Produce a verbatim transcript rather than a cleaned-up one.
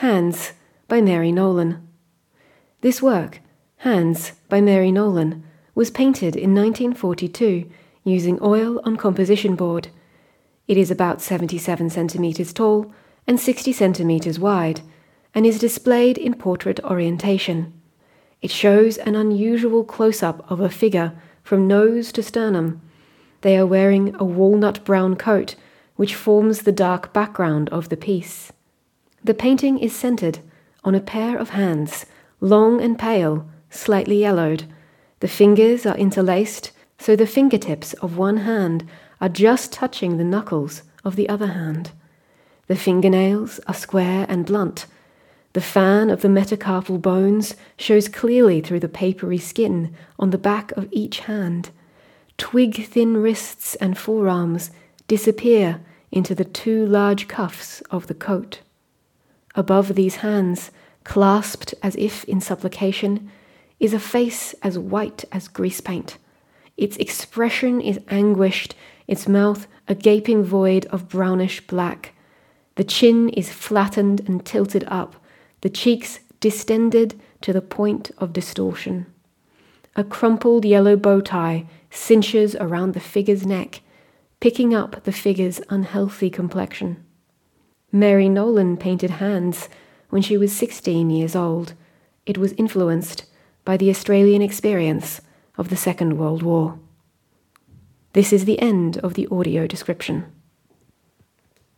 Hands by Mary Nolan. This work, Hands by Mary Nolan, was painted in nineteen forty-two using oil on composition board. It is about seventy-seven centimeters tall and sixty centimeters wide, and is displayed in portrait orientation. It shows an unusual close-up of a figure from nose to sternum. They are wearing a walnut brown coat, which forms the dark background of the piece. The painting is centered on a pair of hands, long and pale, slightly yellowed. The fingers are interlaced, so the fingertips of one hand are just touching the knuckles of the other hand. The fingernails are square and blunt. The fan of the metacarpal bones shows clearly through the papery skin on the back of each hand. Twig-thin wrists and forearms disappear into the two large cuffs of the coat. Above these hands, clasped as if in supplication, is a face as white as grease paint. Its expression is anguished, its mouth a gaping void of brownish black. The chin is flattened and tilted up, the cheeks distended to the point of distortion. A crumpled yellow bow tie cinches around the figure's neck, picking up the figure's unhealthy complexion. Mary Nolan painted Hands when she was sixteen years old. It was influenced by the Australian experience of the Second World War. This is the end of the audio description.